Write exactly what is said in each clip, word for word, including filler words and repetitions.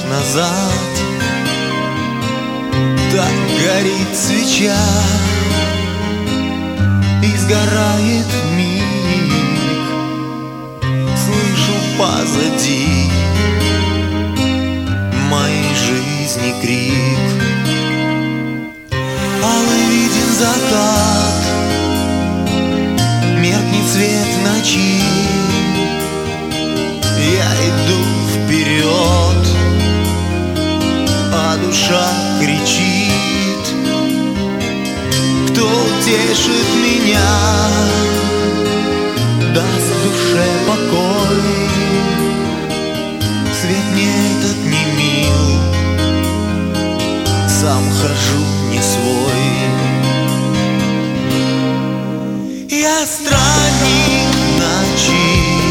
назад. Так горит свеча и сгорает миг. Слышу позади моей жизни крик. Алый виден закат, меркнет свет ночи. Я иду вперед, а душа кричит: кто утешит меня, даст душе покой. Свет мне этот не мил, сам хожу не свой. Я странник ночи,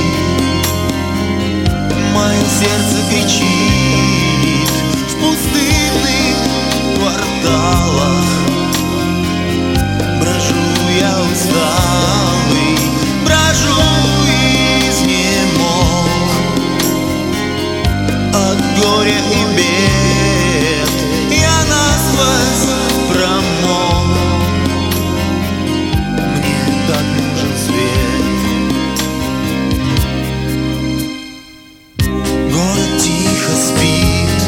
мое сердце кричит в пустынных кварталах. Брожу я усталый, брожу изнемог от горя и бед. Я насквозь промок, мне так нужен свет. Город тихо спит,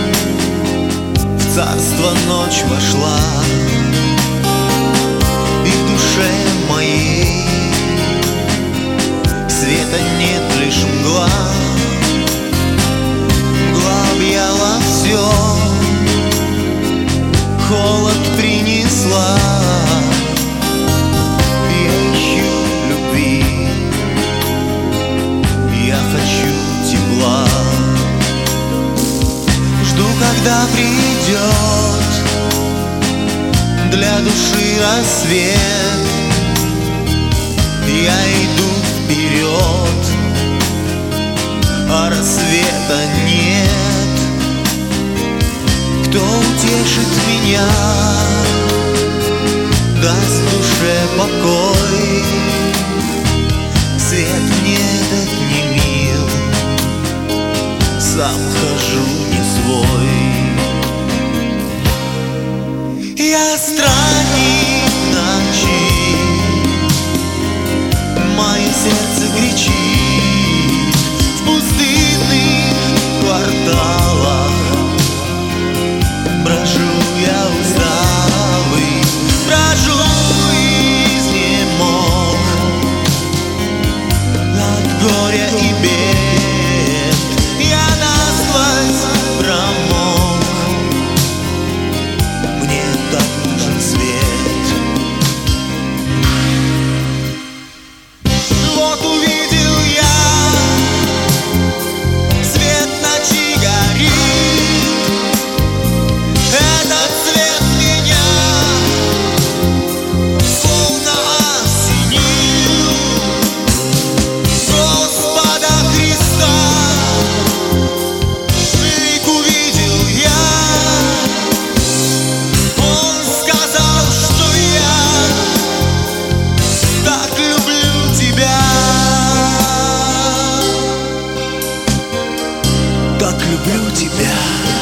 в царство ночь вошла, и в душе моей света нет, лишь мгла. Мгла объяла все, холод принесла. Я ищу любви, я хочу тепла. Жду, когда придет для души рассвет. Я иду вперед, а рассвета нет. Кто утешит меня, даст душе покой. Свет мне этот не мил, сам хожу не свой. Я странник ночи, мое сердце кричит в пустынных кварталах. Брожу я усталый, брожу изнемог от горя и бед. Я насквозь промок, мне так нужен свет. Вот увидел я, свет ночи горит. Этот свет меня словно осенил. Господа Христа лик увидел я. Он сказал, что я так люблю тебя, так люблю тебя.